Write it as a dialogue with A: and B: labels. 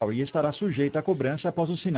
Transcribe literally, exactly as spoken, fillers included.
A: e estará sujeita a cobrança após o sinal